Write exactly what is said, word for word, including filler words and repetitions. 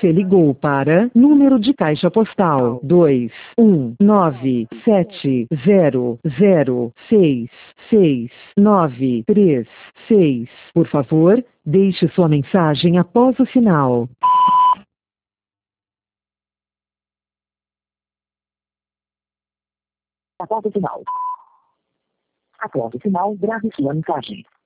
Você ligou para número de caixa postal dois um nove sete zero zero seis seis nove três seis. Por favor, deixe sua mensagem após o sinal. Após o sinal. Após o sinal, grave sua mensagem.